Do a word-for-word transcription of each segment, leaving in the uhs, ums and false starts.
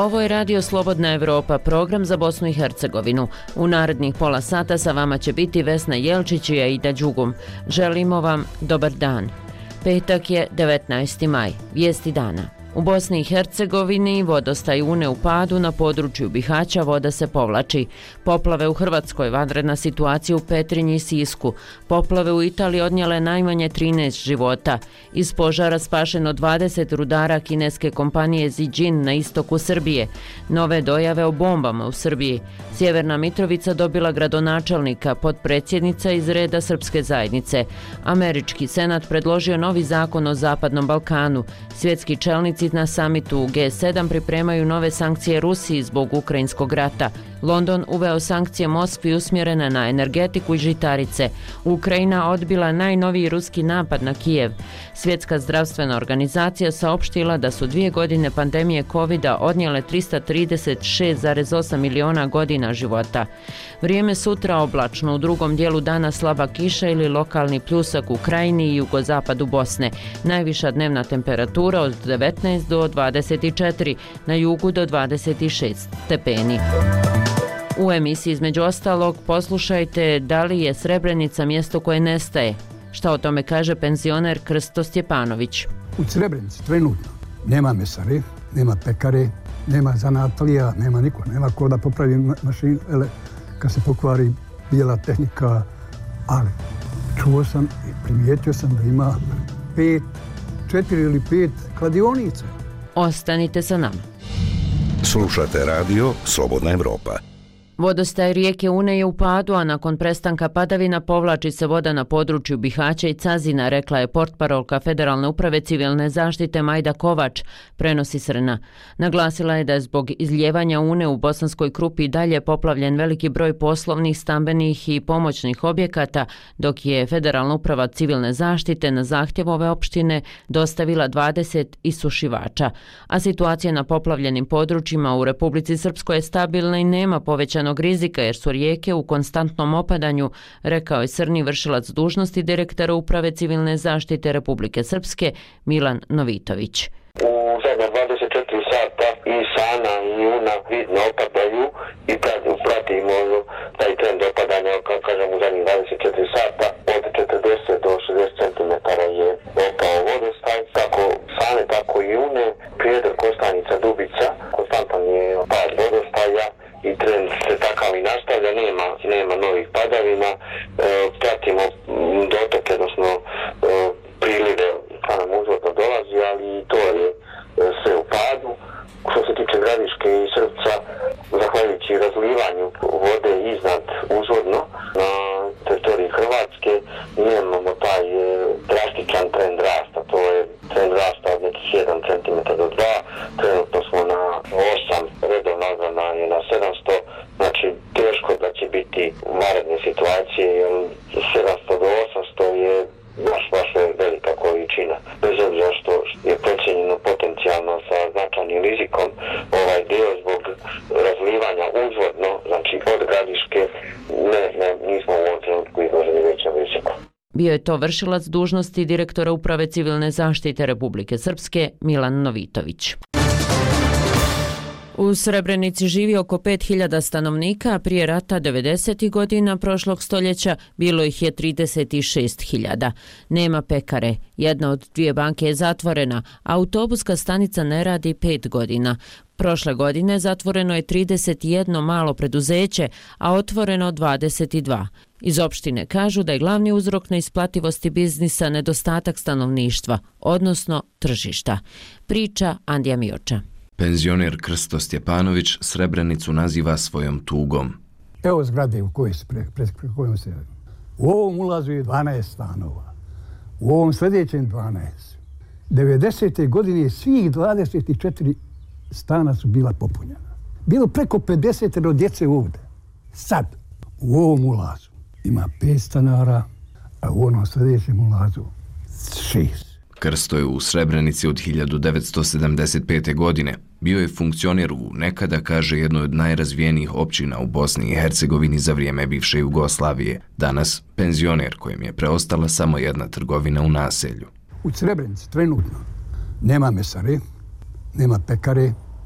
Ovo je Radio Slobodna Evropa, program za Bosnu i Hercegovinu. U narednih pola sata sa vama će biti Vesna Jelčić i Aida Đugum. Želimo vam dobar dan. Petak je devetnaesti maj. Vijesti dana. U Bosni i Hercegovini vodostaj Une u padu, na području Bihaća voda se povlači. Poplave u Hrvatskoj, vanredna situacija u Petrinji i Sisku. Poplave u Italiji odnijele najmanje trinaest života. Iz požara spašeno dvadeset rudara kineske kompanije Zijin na istoku Srbije. Nove dojave o bombama u Srbiji. Sjeverna Mitrovica dobila gradonačelnika, potpredsjednica iz reda Srpske zajednice. Američki senat predložio novi zakon o Zapadnom Balkanu. Svjetski čelnici na samitu G sedam pripremaju nove sankcije Rusiji zbog ukrajinskog rata. London uveo sankcije Moskvi usmjerene na energetiku i žitarice. Ukrajina odbila najnoviji ruski napad na Kijev. Svjetska zdravstvena organizacija saopštila da su dvije godine pandemije covida odnijele trista trideset šest zarez osam miliona godina života. Vrijeme sutra oblačno, u drugom dijelu dana slaba kiša ili lokalni pljusak u krajini i jugozapadu Bosne. Najviša dnevna temperatura od devetnaest do dvadeset četiri, na jugu do dvadeset šest stepeni. U emisiji između ostalog poslušajte da li je Srebrenica mjesto koje nestaje. Šta o tome kaže penzioner Krsto Stjepanović. U Srebrenici trenutno nema mesare, nema pekare, nema zanatlija, nema niko, nema ko da popravi mašinu, ele, kad se pokvari bijela tehnika, ali čuo sam i primijetio sam da ima pet, četiri ili pet kladionica. Ostanite sa nama. Slušate radio Slobodna Evropa. Vodostaj rijeke Une je u padu, a nakon prestanka padavina povlači se voda na području Bihaća i Cazina, rekla je portparolka Federalne uprave civilne zaštite Majda Kovač, prenosi Srna. Naglasila je da je zbog izljevanja Une u Bosanskoj Krupi dalje poplavljen veliki broj poslovnih, stambenih i pomoćnih objekata, dok je Federalna uprava civilne zaštite na zahtjev ove opštine dostavila dvadeset isušivača. A situacija na poplavljenim područjima u Republici Srpskoj je stabilna i nema povećanja rizika jer su rijeke u konstantnom opadanju, rekao je Srni vršilac dužnosti direktora Uprave civilne zaštite Republike Srpske Milan Novitović. U zadnja dvadeset četiri sata i Sana i Una vidno opadaju i pratimo taj trend opadanja, kao kažem, u zadnjih dvadeset četiri sata od četrdeset do šezdeset centimetara je opao vodostaj, kako Sane, tako i Une, Prijedor, Kostanica, Dubica, konstantan je pad vodostaja i trend se takav i nastavlja, nema, nema novih padavina, e, pratimo dotoke, odnosno e, prilive kada nam uzvodno dolazi, ali to je e, sve u padu. Što se tiče Gradiške i Srpca, zahvaljujući razlivanju vode iznad uzvodno na teritoriji Hrvatske, nemamo taj e, drastičan trend rasta, to je trend rasta od nekih jedan centimetar do dva, trenutno smo na osam, redovna odbrana je na sedamsto, znači teško da će biti vanredne situacije, jer sedamsto do osamsto je baš, baš velika količina. Bez obzira što je procijenjeno potencijalno sa značajnim rizikom, ovaj dio zbog razlivanja uzvodno, znači od Gradiške, ne, ne, nismo u ovom trenutku izloženi većem riziku. Bio je to vršilac dužnosti direktora Uprave civilne zaštite Republike Srpske Milan Novitović. U Srebrenici živi oko pet hiljada stanovnika, a prije rata devedesetih godina prošlog stoljeća bilo ih je trideset šest hiljada. Nema pekare, jedna od dvije banke je zatvorena, a autobuska stanica ne radi pet godina. Prošle godine zatvoreno je trideset jedno malo preduzeće, a otvoreno dvadeset dva. Iz opštine kažu da je glavni uzrok neisplativosti biznisa nedostatak stanovništva, odnosno tržišta. Priča Andija Mioča. Penzioner Krsto Stjepanović Srebrenicu naziva svojom tugom. Evo zgrade u kojoj se, pre, pre, pre kojom se u ovom ulazu je dvanaest stanova, u ovom sljedećem dvanaest. devedesete godine svih dvadeset četiri stana su bila popunjena. Bilo preko pedeset djece ovdje. Sad, u ovom ulazu ima pet stanara, a u onom sljedećem ulazu šest. Krsto je u Srebrenici od hiljadu devetsto sedamdeset pete. godine. Bio je funkcioner u nekada, kaže, jednoj od najrazvijenijih općina u Bosni i Hercegovini za vrijeme bivše Jugoslavije. Danas penzioner kojem je preostala samo jedna trgovina u naselju. U Srebrenici trenutno nema mesare, nema pekare,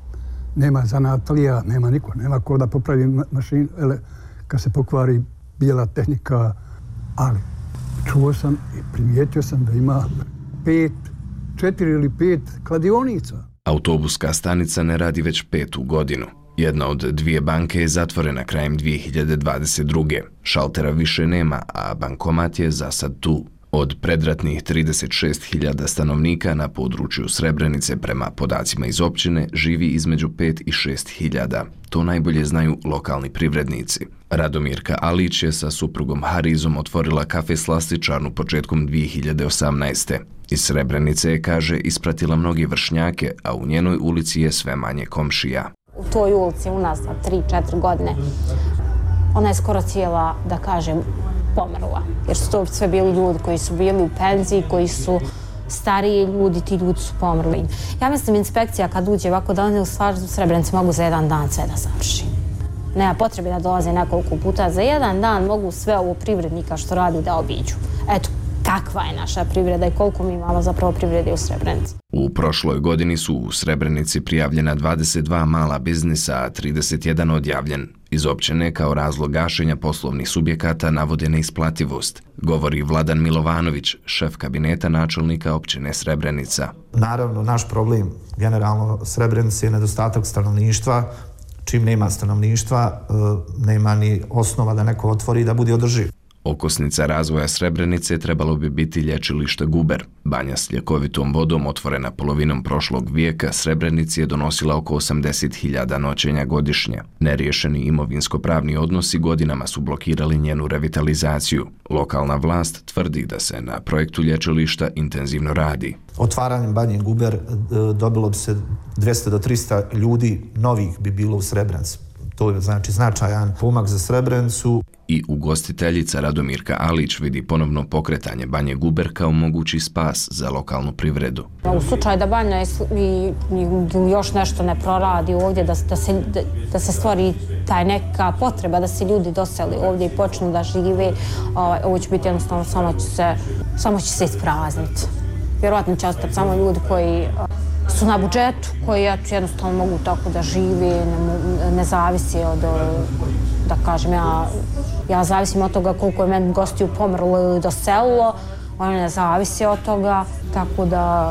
nema zanatlija, nema niko, nema ko da popravi mašinu, kad se pokvari bijela tehnika, ali čuo sam i primijetio sam da ima pet, četiri ili pet kladionica. Autobuska stanica ne radi već petu godinu. Jedna od dvije banke je zatvorena krajem dvije hiljade dvadeset druge. Šaltera više nema, a bankomat je za sad tu. Od predratnih trideset šest hiljada stanovnika na području Srebrenice prema podacima iz općine živi između pet i šest hiljada. To najbolje znaju lokalni privrednici. Radomirka Alić je sa suprugom Harizom otvorila kafe Slastičarnu početkom dvije hiljade osamnaeste. Iz Srebrenice je, kaže, ispratila mnogi vršnjake, a u njenoj ulici je sve manje komšija. U toj ulici unazad tri četiri godine ona je skoro cijela, da kažem, pomrla. Jer su to sve bili ljudi koji su bili u penziji, koji su stariji ljudi, ti ljudi su pomrli. Ja mislim, inspekcija kad uđe ovako da oni u Srebrenici mogu za jedan dan sve da završi. Nema potrebe da dolaze nekoliko puta. Za jedan dan mogu sve ovo privrednika što radi da obiđu. Eto, kakva je naša privreda i koliko mi imamo zapravo privrede u Srebrenici. U prošloj godini su u Srebrenici prijavljena dvadeset dva mala biznisa, a trideset jedan odjavljen. Iz općine kao razlog gašenja poslovnih subjekata navode neisplativost, govori Vladan Milovanović, šef kabineta načelnika općine Srebrenica. Naravno, naš problem generalno Srebrenice je nedostatak stanovništva. Čim nema stanovništva, nema ni osnova da neko otvori da bude održiv. Okosnica razvoja Srebrenice trebalo bi biti lječilište Guber. Banja s ljekovitom vodom otvorena polovinom prošlog vijeka Srebrenici je donosila oko osamdeset hiljada noćenja godišnje. Neriješeni imovinsko-pravni odnosi godinama su blokirali njenu revitalizaciju. Lokalna vlast tvrdi da se na projektu lječilišta intenzivno radi. Otvaranjem Banje Guber dobilo bi se dvjesto do trista ljudi novih bi bilo u Srebrenici. To je znači značajan pomak za Srebrenicu. I ugostiteljica Radomirka Alić vidi ponovno pokretanje Banje Guber kao mogući spas za lokalnu privredu. U slučaju da Banja i, i još nešto ne proradi ovdje, da, da, se, da, da se stvori taj neka potreba da se ljudi doseli ovdje i počnu da žive, ovaj, ovo će biti jednostavno, samo će se, samo će se isprazniti. Vjerojatno će ostati samo ljudi koji su na budžetu, koji jednostavno mogu tako da žive, ne, ne zavisi od, da kažem, ja, ja zavisim od toga koliko je meni gostiju pomrlo ili doselilo, ono ne zavisi od toga, tako da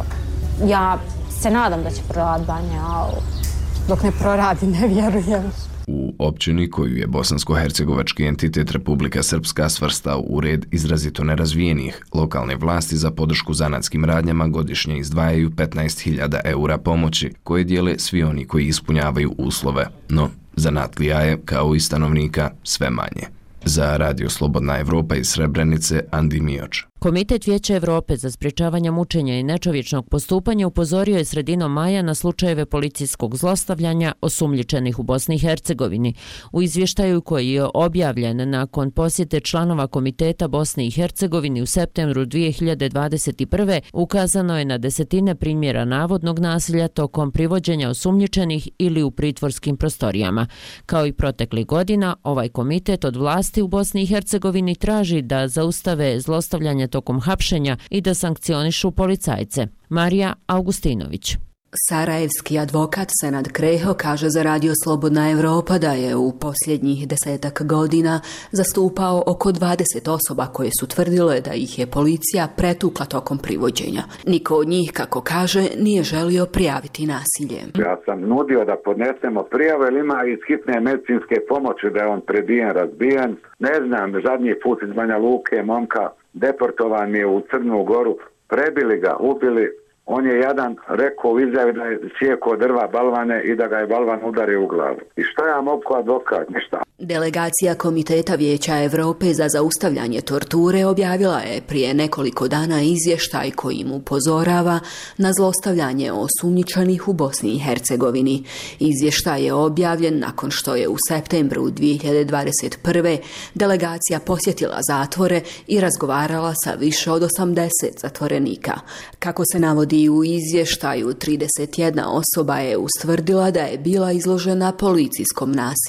ja se nadam da će proraditi Banja, ali dok ne proradi ne vjerujem. U općini koju je bosansko-hercegovački entitet Republika Srpska svrstao u red izrazito nerazvijenih, lokalne vlasti za podršku zanatskim radnjama godišnje izdvajaju petnaest hiljada eura pomoći koje dijele svi oni koji ispunjavaju uslove. No, zanatlija je, kao i stanovnika, sve manje. Za Radio Slobodna Evropa iz Srebrenice, Andi Mioč. Komitet Vijeća Evrope za sprječavanje mučenja i nečovječnog postupanja upozorio je sredinom maja na slučajeve policijskog zlostavljanja osumnjičenih u Bosni i Hercegovini. U izvještaju koji je objavljen nakon posjete članova Komiteta Bosne i Hercegovini u septembru dvije hiljade dvadeset prve ukazano je na desetine primjera navodnog nasilja tokom privođenja osumnjičenih ili u pritvorskim prostorijama. Kao i proteklih godina, ovaj komitet od vlasti u Bosni i Hercegovini traži da zaustave zlostavljanje tokom hapšenja i da sankcionišu policajce. Marija Augustinović. Sarajevski advokat Senad Kreho kaže za Radio Slobodna Evropa da je u posljednjih desetak godina zastupao oko dvadeset osoba koje su tvrdile da ih je policija pretukla tokom privođenja. Niko od njih, kako kaže, nije želio prijaviti nasilje. Ja sam nudio da podnesemo prijavu, jer ima iz hitne medicinske pomoći da je on prebijen, razbijen. Ne znam, zadnji put iz Banja Luke momka deportovan je u Crnu Goru, prebili ga, ubili. On je jadan rekao u izjavi da je sjekao drva balvane i da ga je balvan udario u glavu. I što ja mogu advokat? Ništa. Delegacija Komiteta Vijeća Evrope za zaustavljanje torture objavila je prije nekoliko dana izvještaj kojim upozorava na zlostavljanje osumnjičenih u Bosni i Hercegovini. Izvještaj je objavljen nakon što je u septembru dvije hiljade dvadeset prve delegacija posjetila zatvore i razgovarala sa više od osamdeset zatvorenika. Kako se navodi u izvještaju, trideset jedna osoba je ustvrdila da je bila izložena policijskom nasilju.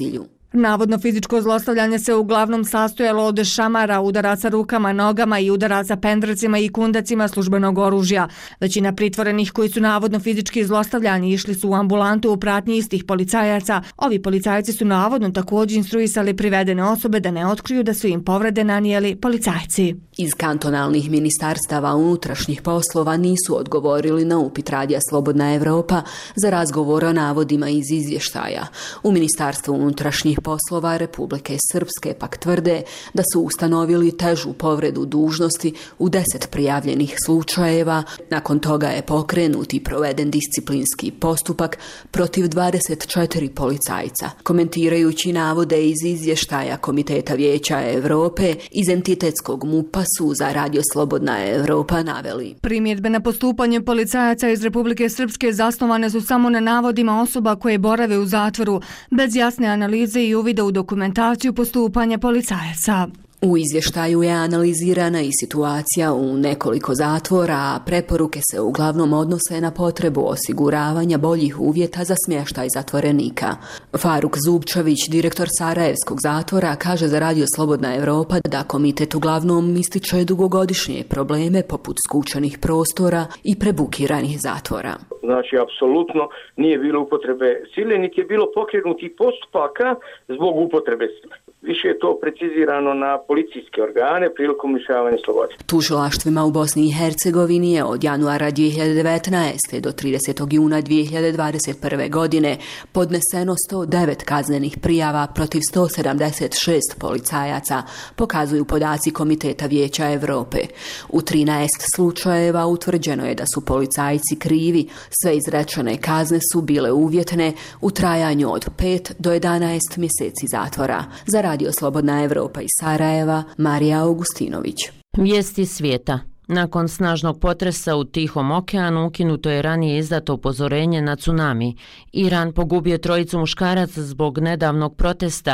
Navodno fizičko zlostavljanje se uglavnom sastojalo od šamara, udaraca rukama, nogama i udaraca pendrecima i kundacima službenog oružja. Većina pritvorenih koji su navodno fizički zlostavljani išli su u ambulantu u pratnji istih policajaca. Ovi policajci su navodno također instruisali privedene osobe da ne otkriju da su im povrede nanijeli policajci. Iz kantonalnih ministarstava unutrašnjih poslova nisu odgovorili na upit Radija Slobodna Evropa za razgovor o navodima iz izvještaja. U Ministarstvu unutrašnjih poslova Republike Srpske pak tvrde da su ustanovili težu povredu dužnosti u deset prijavljenih slučajeva. Nakon toga je pokrenut i proveden disciplinski postupak protiv dvadeset četiri policajca. Komentirajući navode iz izvještaja Komiteta Vijeća Evrope iz entitetskog MUP-a su za Radio Slobodna Evropa naveli: primjedbe na postupanje policajaca iz Republike Srpske zasnovane su samo na navodima osoba koje borave u zatvoru, bez jasne analize i uvida u dokumentaciju postupanja policajaca. U izvještaju je analizirana i situacija u nekoliko zatvora, a preporuke se uglavnom odnose na potrebu osiguravanja boljih uvjeta za smještaj zatvorenika. Faruk Zubčević, direktor Sarajevskog zatvora, kaže za Radio Slobodna Evropa da komitet uglavnom ističe dugogodišnje probleme poput skučenih prostora i prebukiranih zatvora. Znači, apsolutno nije bilo upotrebe sile, niti je bilo pokrenutih postupaka zbog upotrebe sile. Više je to precizirano na policijske organe prilikom lišavanja slobode. Tužilaštvima u Bosni i Hercegovini je od januara dvije hiljade devetnaeste. do tridesetog juna dvije hiljade dvadeset prve. godine podneseno sto devet kaznenih prijava protiv sto sedamdeset šest policajaca, pokazuju podaci Komiteta Vijeća Evrope. U trinaest slučajeva utvrđeno je da su policajci krivi. Sve izrečene kazne su bile uvjetne u trajanju od pet do jedanaest mjeseci zatvora. Za Radio Slobodna Evropa iz Sarajeva, Marija Augustinović. Vijesti svijeta. Nakon snažnog potresa u Tihom okeanu ukinuto je ranije izdato upozorenje na tsunami. Iran pogubio trojicu muškaraca zbog nedavnog protesta,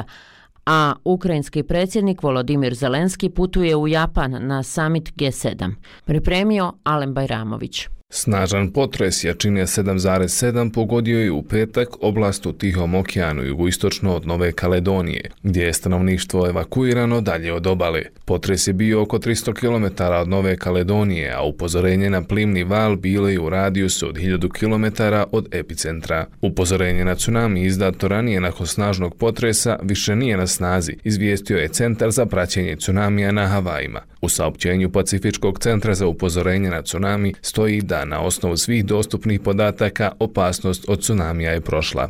a ukrajinski predsjednik Volodimir Zelenski putuje u Japan na summit G sedam. Pripremio Alen Bajramović. Snažan potres jačine sedam zarez sedam pogodio je u petak oblast u Tihom okeanu jugoistočno od Nove Kaledonije, gdje je stanovništvo evakuirano dalje od obale. Potres je bio oko tristo kilometara od Nove Kaledonije, a upozorenje na plimni val bilo je u radijusu od hiljadu kilometara od epicentra. Upozorenje na tsunami izdato ranije nakon snažnog potresa više nije na snazi, izvijestio je Centar za praćenje tsunamija na Havajima. U saopćenju Pacifičkog centra za upozorenje na tsunami stoji da na osnovu svih dostupnih podataka opasnost od tsunamija je prošla.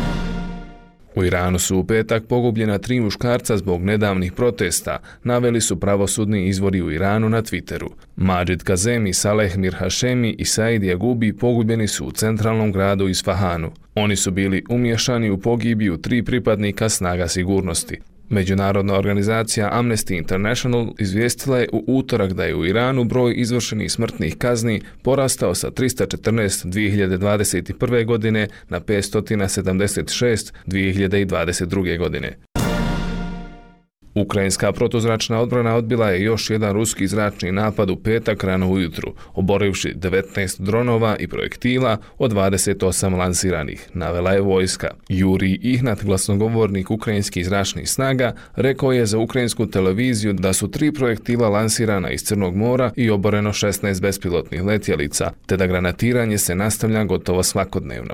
U Iranu su u petak pogubljena tri muškarca zbog nedavnih protesta, naveli su pravosudni izvori u Iranu na Twitteru. Majid Kazemi, Saleh Mirhašemi i Said Jagubi pogubljeni su u centralnom gradu Isfahanu. Oni su bili umiješani u pogibiju tri pripadnika snaga sigurnosti. Međunarodna organizacija Amnesty International izvijestila je u utorak da je u Iranu broj izvršenih smrtnih kazni porastao sa tristo četrnaest dvije hiljade dvadeset prve. godine na petsto sedamdeset šest dvije hiljade dvadeset druge. godine. Ukrajinska protuzračna odbrana odbila je još jedan ruski zračni napad u petak rano ujutru, oborivši devetnaest dronova i projektila od dvadeset osam lansiranih, navela je vojska. Jurij Ihnat, glasnogovornik ukrajinskih zračnih snaga, rekao je za ukrajinsku televiziju da su tri projektila lansirana iz Crnog mora i oboreno šesnaest bespilotnih letjelica, te da granatiranje se nastavlja gotovo svakodnevno.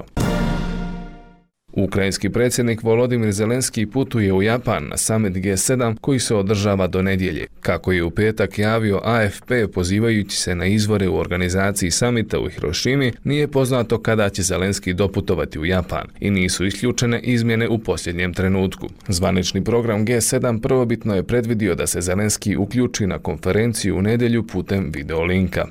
Ukrajinski predsjednik Volodimir Zelenski putuje u Japan na summit G sedam koji se održava do nedjelje. Kako je u petak javio A F P pozivajući se na izvore u organizaciji samita u Hirošimi, nije poznato kada će Zelenski doputovati u Japan i nisu isključene izmjene u posljednjem trenutku. Zvanični program G sedam prvobitno je predvidio da se Zelenski uključi na konferenciju u nedjelju putem videolinka.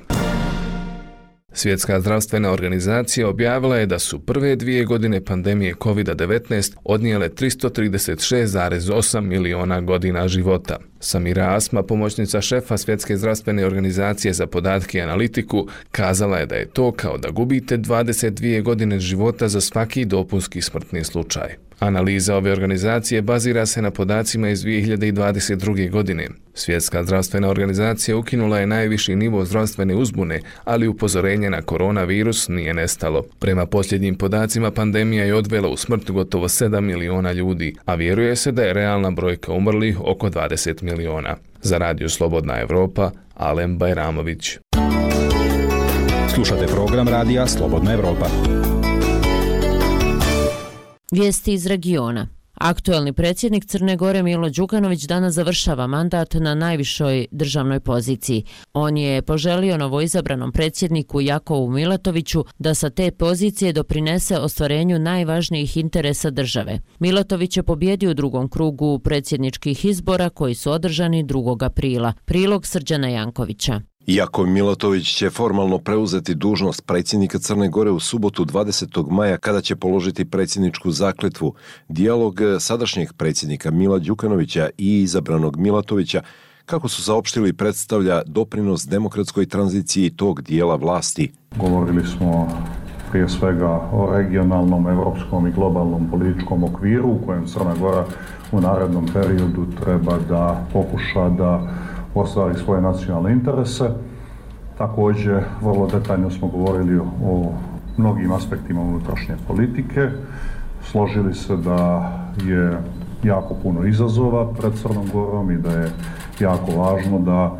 Svjetska zdravstvena organizacija objavila je da su prve dvije godine pandemije kovid devetnaest odnijele tristo trideset šest zarez osam miliona godina života. Samira Asma, pomoćnica šefa Svjetske zdravstvene organizacije za podatke i analitiku, kazala je da je to kao da gubite dvadeset dvije godine života za svaki dopunski smrtni slučaj. Analiza ove organizacije bazira se na podacima iz dvije hiljade dvadeset druge. godine. Svjetska zdravstvena organizacija ukinula je najviši nivo zdravstvene uzbune, ali upozorenje na koronavirus nije nestalo. Prema posljednjim podacima, pandemija je odvela u smrt gotovo sedam miliona ljudi, a vjeruje se da je realna brojka umrlih oko dvadeset miliona. Za Radio Slobodna Evropa, Alem Bajramović. Slušate program Radija Slobodna Evropa. Vijesti iz regiona. Aktuelni predsjednik Crne Gore Milo Đukanović danas završava mandat na najvišoj državnoj poziciji. On je poželio novoizabranom predsjedniku Jakovu Milatoviću da sa te pozicije doprinese ostvarenju najvažnijih interesa države. Milatović je pobjedio u drugom krugu predsjedničkih izbora koji su održani drugog aprila. Prilog Srđana Jankovića. Jakov Milatović će formalno preuzeti dužnost predsjednika Crne Gore u subotu dvadesetog maja kada će položiti predsjedničku zakletvu. Dijalog sadašnjeg predsjednika Mila Đukanovića i izabranog Milatovića, kako su saopštili, predstavlja doprinos demokratskoj tranziciji tog dijela vlasti. Govorili smo prije svega o regionalnom, evropskom i globalnom političkom okviru u kojem Crna Gora u narednom periodu treba da pokuša da ostvari svoje nacionalne interese. Također, vrlo detaljno smo govorili o mnogim aspektima unutrašnje politike. Složili se da je jako puno izazova pred Crnom Gorom i da je jako važno da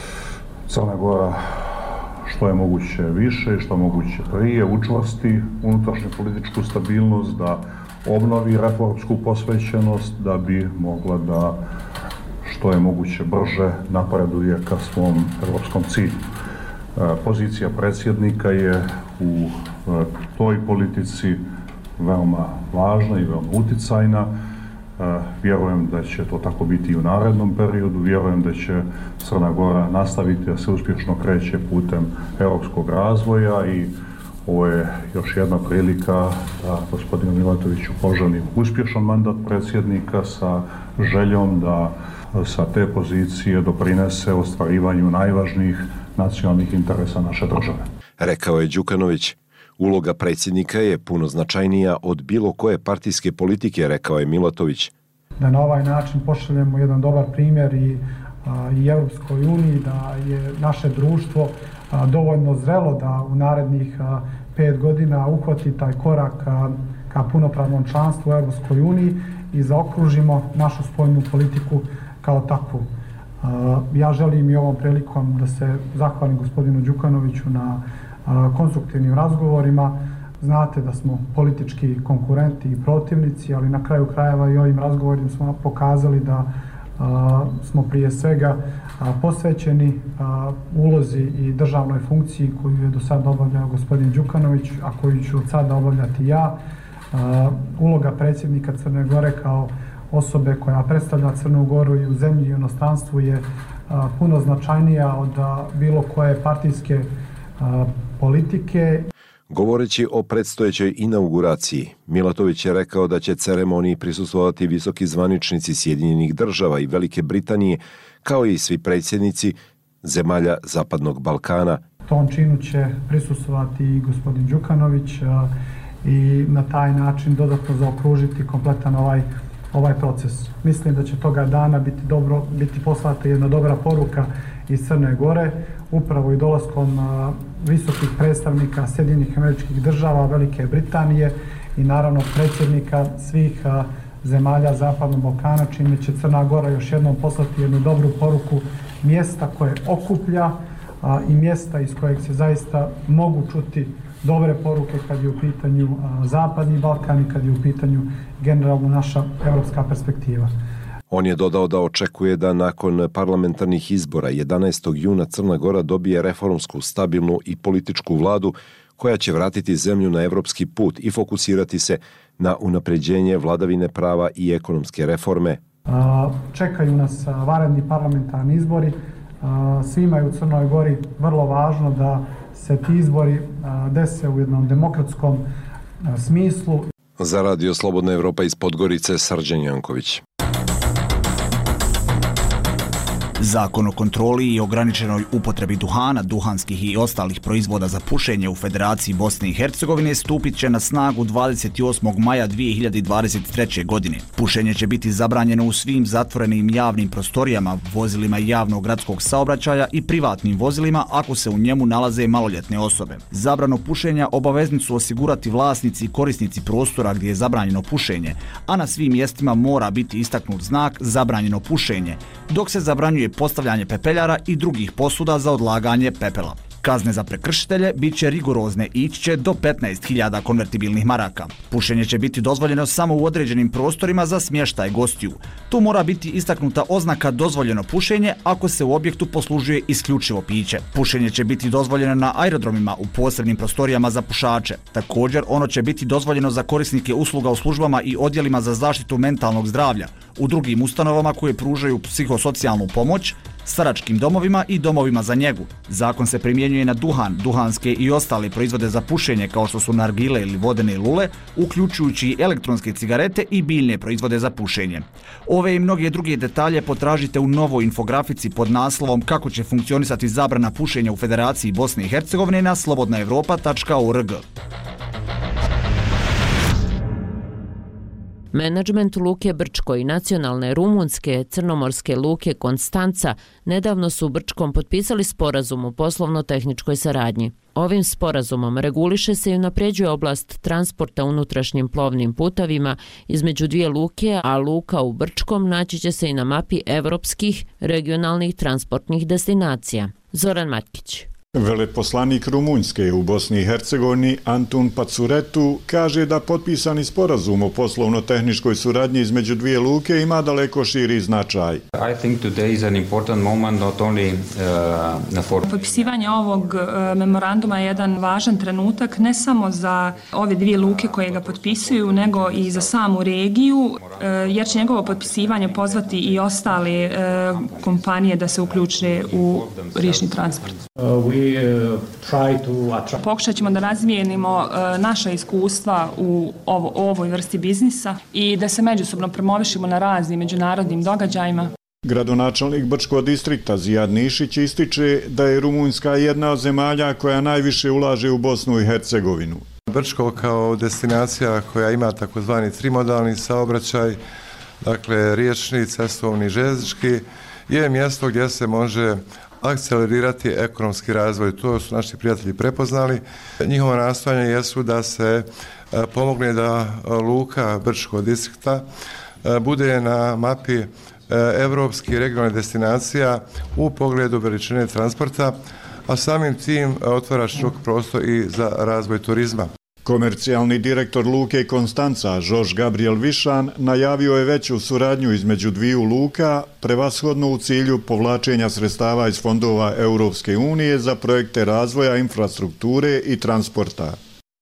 Crna Gora što je moguće više i što moguće prije učvrsti unutrašnju političku stabilnost, da obnovi reformsku posvećenost, da bi mogla da što je moguće brže napreduje ka svom evropskom cilju. Pozicija predsjednika je u toj politici veoma važna i veoma uticajna. Vjerujem da će to tako biti i u narednom periodu. Vjerujem da će Crna Gora nastaviti da se uspješno kreće putem europskog razvoja i ovo je još jedna prilika da gospodinu Milatoviću poželim uspješan mandat predsjednika sa željom da sa te pozicije doprinese ostvarivanju najvažnijih nacionalnih interesa naše države. Rekao je Đukanović. Uloga predsjednika je puno značajnija od bilo koje partijske politike, rekao je Milatović. Da na ovaj način pošaljemo jedan dobar primjer i, a, i Europskoj uniji, da je naše društvo a, dovoljno zrelo da u narednih a, pet godina uhvati taj korak a, ka punopravnom članstvu u Europskoj uniji i zaokružimo našu spoljnu politiku kao takvu. Uh, ja želim i ovom prilikom da se zahvalim gospodinu Đukanoviću na uh, konstruktivnim razgovorima. Znate da smo politički konkurenti i protivnici, ali na kraju krajeva i ovim razgovorima smo pokazali da uh, smo prije svega uh, posvećeni uh, ulozi i državnoj funkciji koju je do sada obavljao gospodin Đukanović, a koju ću od sada obavljati ja. Uh, uloga predsjednika Crne Gore kao osobe koja predstavlja Crnu Goru i u zemlji i u inostranstvu je a, puno značajnija od a, bilo koje partijske a, politike. Govoreći o predstojećoj inauguraciji, Milatović je rekao da će ceremoniji prisustvovati visoki zvaničnici Sjedinjenih država i Velike Britanije, kao i svi predsjednici zemalja Zapadnog Balkana. Tom činu će prisustvovati i gospodin Đukanović a, i na taj način dodatno zaokružiti kompletan ovaj ovaj proces. Mislim da će toga dana biti dobro, biti poslata jedna dobra poruka iz Crne Gore, upravo i dolaskom a, visokih predstavnika Sjedinjenih Američkih Država, Velike Britanije i naravno predsjednika svih a, zemalja Zapadnog Balkana, čime će Crna Gora još jednom poslati jednu dobru poruku mjesta koje okuplja a, i mjesta iz kojeg se zaista mogu čuti dobre poruke kad je u pitanju a, Zapadni Balkan i kad je u pitanju generalno naša evropska perspektiva. On je dodao da očekuje da nakon parlamentarnih izbora jedanaestog juna Crna Gora dobije reformsku, stabilnu i političku vladu koja će vratiti zemlju na evropski put i fokusirati se na unapređenje vladavine prava i ekonomske reforme. A, čekaju nas vanredni parlamentarni izbori. A, svima je u Crnoj Gori vrlo važno da se ti izbori dese u jednom demokratskom smislu. Za Radio Slobodna Evropa iz Podgorice, Srđan Janković. Zakon o kontroli i ograničenoj upotrebi duhana, duhanskih i ostalih proizvoda za pušenje u Federaciji Bosne i Hercegovine stupit će na snagu dvadeset osmog maja dvije hiljade dvadeset treće. godine. Pušenje će biti zabranjeno u svim zatvorenim javnim prostorijama, vozilima javnog gradskog saobraćaja i privatnim vozilima ako se u njemu nalaze maloljetne osobe. Zabranu pušenja obavezni su osigurati vlasnici i korisnici prostora gdje je zabranjeno pušenje, a na svim mjestima mora biti istaknut znak zabranjeno pušenje, dok se zabranjuje postavljanje pepeljara i drugih posuda za odlaganje pepela. Kazne za prekršitelje bit će rigorozne i ići će do petnaest hiljada konvertibilnih maraka. Pušenje će biti dozvoljeno samo u određenim prostorima za smještaj gostiju. Tu mora biti istaknuta oznaka dozvoljeno pušenje ako se u objektu poslužuje isključivo piće. Pušenje će biti dozvoljeno na aerodromima u posebnim prostorijama za pušače. Također, ono će biti dozvoljeno za korisnike usluga u službama i odjelima za zaštitu mentalnog zdravlja, u drugim ustanovama koje pružaju psihosocijalnu pomoć, staračkim domovima i domovima za njegu. Zakon se primjenjuje na duhan, duhanske i ostale proizvode za pušenje kao što su nargile ili vodene lule, uključujući i elektronske cigarete i biljne proizvode za pušenje. Ove i mnoge druge detalje potražite u novoj infografici pod naslovom Kako će funkcionisati zabrana pušenja u Federaciji Bosne i Hercegovine na slobodna evropa tačka org. Menadžment Luke Brčko i nacionalne rumunske crnomorske luke Konstanca nedavno su u Brčkom potpisali sporazum o poslovno-tehničkoj saradnji. Ovim sporazumom reguliše se i unapređuje oblast transporta unutrašnjim plovnim putavima između dvije luke, a luka u Brčkom naći će se i na mapi evropskih regionalnih transportnih destinacija. Zoran Matkić. Veleposlanik Rumunjske u Bosni i Hercegovini Antun Pacuretu kaže da potpisani sporazum o poslovno-tehničkoj suradnji između dvije luke ima daleko širi značaj. Potpisivanje ovog memoranduma je jedan važan trenutak ne samo za ove dvije luke koje ga potpisuju, nego i za samu regiju, jer će njegovo potpisivanje pozvati i ostale kompanije da se uključe u riječni transport. Pokušat ćemo da razvijenimo naša iskustva u ovo, ovoj vrsti biznisa i da se međusobno promovišemo na raznim međunarodnim događajima. Gradonačelnik Brčkog distrikta Zijad Nišić ističe da je Rumunjska jedna od zemalja koja najviše ulaže u Bosnu i Hercegovinu. Brčko kao destinacija koja ima takozvani trimodalni saobraćaj, dakle riječni, cestovni, željeznički, je mjesto gdje se može akcelerirati ekonomski razvoj. To su naši prijatelji prepoznali. Njihova nastojanja jesu da se pomogne da luka Brčkog distrikta bude na mapi evropskih regionalnih destinacija u pogledu veličine transporta, a samim tim otvara širok prostor i za razvoj turizma. Komercijalni direktor luke Konstanca, Žož Gabriel Višan, najavio je veću suradnju između dviju luka, prevashodno u cilju povlačenja sredstava iz fondova Europske unije za projekte razvoja infrastrukture i transporta.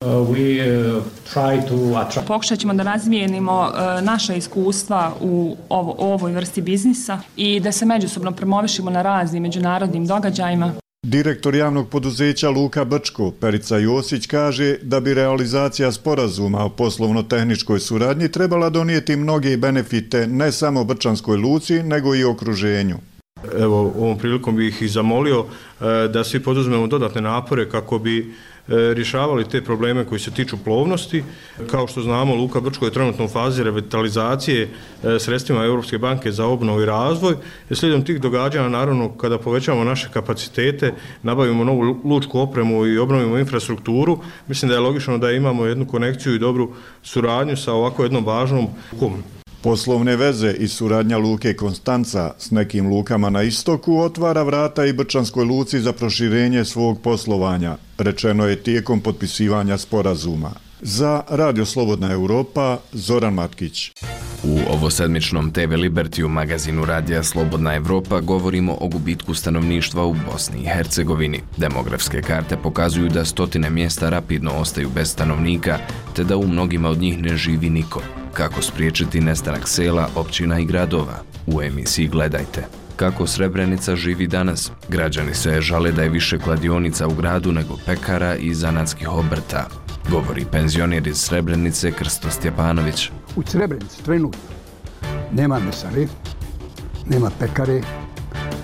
Pokušat ćemo da razvijenimo naša iskustva u ovo, ovoj vrsti biznisa i da se međusobno promovišemo na raznim međunarodnim događajima. Direktor javnog poduzeća Luka Brčko, Perica Josić, kaže da bi realizacija sporazuma o poslovno-tehničkoj suradnji trebala donijeti mnoge benefite ne samo Brčanskoj luci, nego i okruženju. Evo, ovom prilikom bih ih zamolio da svi poduzmemo dodatne napore kako bi rješavali te probleme koji se tiču plovnosti. Kao što znamo, Luka Brčko je trenutno u fazi revitalizacije sredstvima Europske banke za obnovu i razvoj. Slijedom tih događanja, naravno, kada povećamo naše kapacitete, nabavimo novu lučku opremu i obnovimo infrastrukturu, mislim da je logično da imamo jednu konekciju i dobru suradnju sa ovako jednom važnom lukom. Poslovne veze i suradnja luke Konstanca s nekim lukama na istoku otvara vrata i Brčanskoj luci za proširenje svog poslovanja, rečeno je tijekom potpisivanja sporazuma. Za Radio Slobodna Europa, Zoran Matkić. U ovosedmičnom te ve Liberty magazinu Radija Slobodna Evropa govorimo o gubitku stanovništva u Bosni i Hercegovini. Demografske karte pokazuju da stotine mjesta rapidno ostaju bez stanovnika, te da u mnogima od njih ne živi niko. Kako spriječiti nestanak sela, općina i gradova? U emisiji Gledajte. Kako Srebrenica živi danas? Građani se žale da je više kladionica u gradu nego pekara i zanatskih obrta. Govori penzioner iz Srebrenice Krsto Stjepanović. U Srebrenici trenutno nema mesare, nema pekare,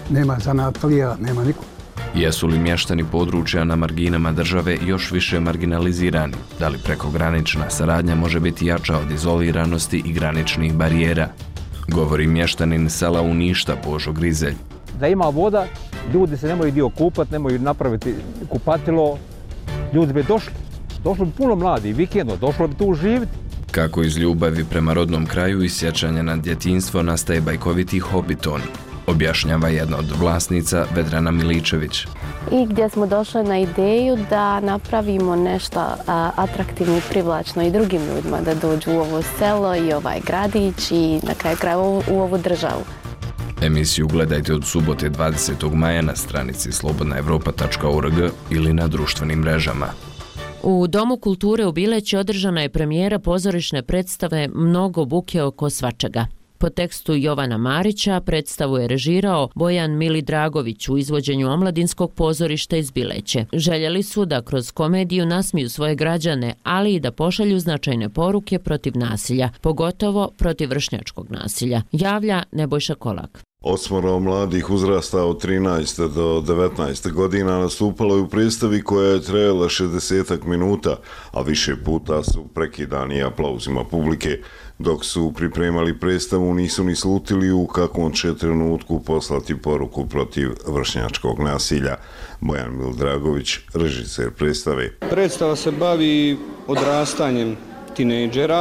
nema zanatlija, nema nikog. Jesu li mještani područja na marginama države još više marginalizirani? Da li prekogranična saradnja može biti jača od izoliranosti i graničnih barijera? Govori mještanin sela Uništa Božo Grizelj. Da ima voda, ljudi se nemaju dio kupati, nemaju napraviti kupatilo, ljudi bi došli. Došlo bi puno mladi, vikendno, došlo bi tu živjeti. Kako iz ljubavi prema rodnom kraju i sjećanja na djetinjstvo nastaje bajkoviti Hobbiton, objašnjava jedna od vlasnica Vedrana Miličević. I gdje smo došli na ideju da napravimo nešto atraktivno i privlačno i drugim ljudima da dođu u ovo selo i ovaj gradić i na kraju krajeva u ovu državu. Emisiju gledajte od subote dvadesetog maja na stranici slobodna evropa tačka org ili na društvenim mrežama. U Domu kulture u Bileći održana je premijera pozorišne predstave Mnogo buke oko svačega. Po tekstu Jovana Marića predstavu je režirao Bojan Mili Dragović u izvođenju Omladinskog pozorišta iz Bileće. Željeli su da kroz komediju nasmiju svoje građane, ali i da pošalju značajne poruke protiv nasilja, pogotovo protiv vršnjačkog nasilja, javlja Nebojša Kolak. Osmoro mladih uzrasta od trinaeste do devetnaeste godina nastupalo je u predstavi koja je trajala šezdeset minuta, a više puta su prekidani aplauzima publike. Dok su pripremali predstavu, nisu ni slutili u kakvom će trenutku poslati poruku protiv vršnjačkog nasilja. Bojan Mil Dragović, režiser predstave. Predstava se bavi odrastanjem tinejdžera,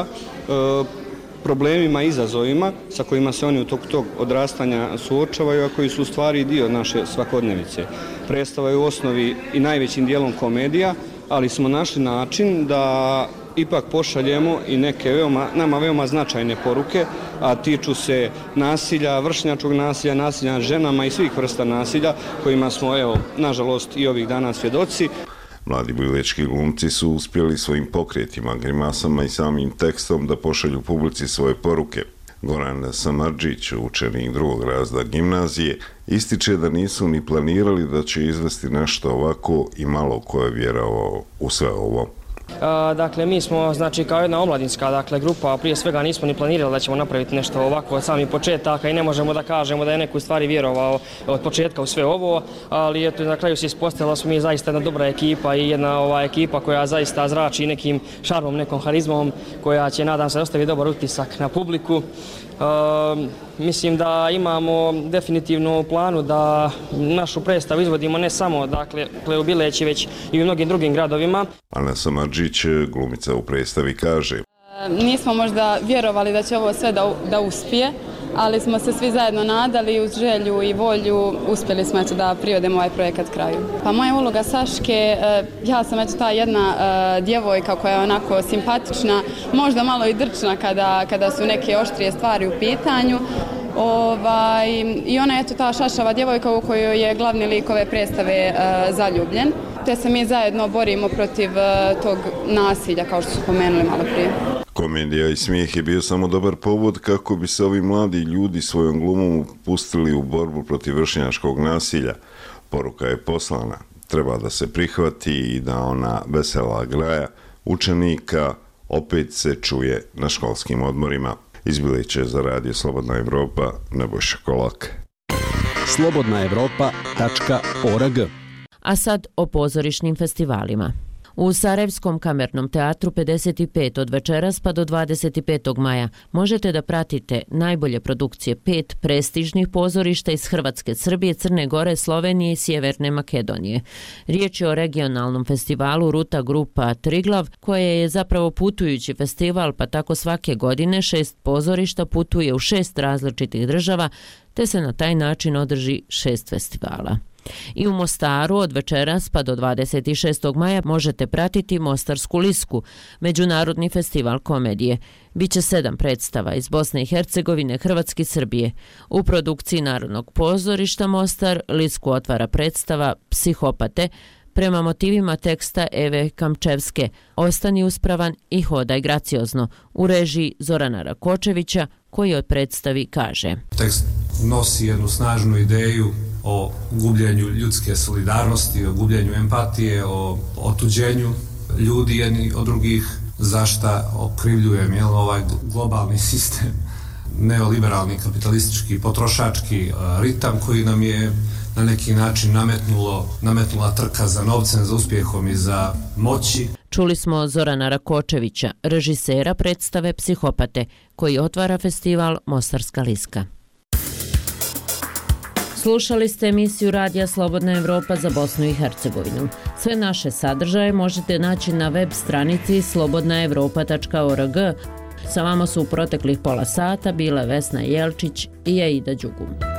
problemima i izazovima sa kojima se oni u toku tog odrastanja suočavaju, a koji su u stvari dio naše svakodnevice. Predstava je u osnovi i najvećim dijelom komedija, ali smo našli način da ipak pošaljemo i neke veoma, nama veoma značajne poruke, a tiču se nasilja, vršnjačkog nasilja, nasilja nad ženama i svih vrsta nasilja kojima smo, evo, nažalost i ovih dana svjedoci. Mladi bilečki glumci su uspjeli svojim pokretima, grimasama i samim tekstom da pošalju publici svoje poruke. Goran Samardžić, učenik drugog razreda gimnazije, ističe da nisu ni planirali da će izvesti nešto ovako i malo ko je vjerovao u sve ovo. Dakle, mi smo, znači, kao jedna omladinska dakle, grupa, prije svega nismo ni planirali da ćemo napraviti nešto ovako od samih početaka i ne možemo da kažemo da je neko u stvari vjerovao od početka u sve ovo, ali eto, na kraju se ispostavilo da smo mi zaista jedna dobra ekipa i jedna ova ekipa koja zaista zrači nekim šarmom, nekom harizmom, koja će, nadam se, ostaviti dobar utisak na publiku. Uh, mislim da imamo definitivno u planu da našu predstavu izvodimo ne samo dakle, u Bileći, već i u mnogim drugim gradovima. Ana Samardžić, glumica u predstavi, kaže: Nismo možda vjerovali da će ovo sve da, da uspije, ali smo se svi zajedno nadali, uz želju i volju uspjeli smo eto, da privedemo ovaj projekat kraju. Pa moja uloga Saške, ja sam eto ta jedna djevojka koja je onako simpatična, možda malo i drčna kada, kada su neke oštrije stvari u pitanju. Ovaj, I ona je eto ta šašava djevojka u kojoj je glavni lik ove predstave zaljubljen. Te se mi zajedno borimo protiv tog nasilja, kao što su pomenuli malo prije. Komedija i smijeh je bio samo dobar povod kako bi se ovi mladi ljudi svojom glumom upustili u borbu protiv vršnjačkog nasilja. Poruka je poslana. Treba da se prihvati i da ona vesela graja učenika opet se čuje na školskim odmorima. Iz Bileća za radio Slobodna Evropa, Nebojša Kolak. slobodna evropa tačka org. A sad o pozorišnim festivalima. U Sarajevskom kamernom teatru pedeset pet od večeras pa do dvadeset petog maja možete da pratite najbolje produkcije pet prestižnih pozorišta iz Hrvatske, Srbije, Crne Gore, Slovenije i Sjeverne Makedonije. Riječ je o regionalnom festivalu Ruta grupa Triglav, koje je zapravo putujući festival, pa tako svake godine šest pozorišta putuje u šest različitih država, te se na taj način održi šest festivala. I u Mostaru od večeras pa do dvadeset šestog maja možete pratiti Mostarsku lisku, međunarodni festival komedije. Biće sedam predstava iz Bosne i Hercegovine, Hrvatske i Srbije. U produkciji Narodnog pozorišta Mostar lisku otvara predstava Psihopate prema motivima teksta Eve Kamčevske Ostani uspravan i hodaj graciozno u režiji Zorana Rakočevića, koji od predstavi kaže: Tekst nosi jednu snažnu ideju o gubljenju ljudske solidarnosti, o gubljenju empatije, o otuđenju ljudi jedni od drugih, zašta okrivljujem jel, ovaj globalni sistem neoliberalni kapitalistički potrošački ritam koji nam je na neki način nametnulo, nametnula trka za novcem, za uspjehom i za moći. Čuli smo Zorana Rakočevića, režisera predstave Psihopate, koji otvara festival Mostarska liska. Slušali ste emisiju Radija Slobodna Evropa za Bosnu i Hercegovinu. Sve naše sadržaje možete naći na web stranici slobodna evropa tačka org. Sa vama su u proteklih pola sata bile Vesna Jelčić i Aida Đugum.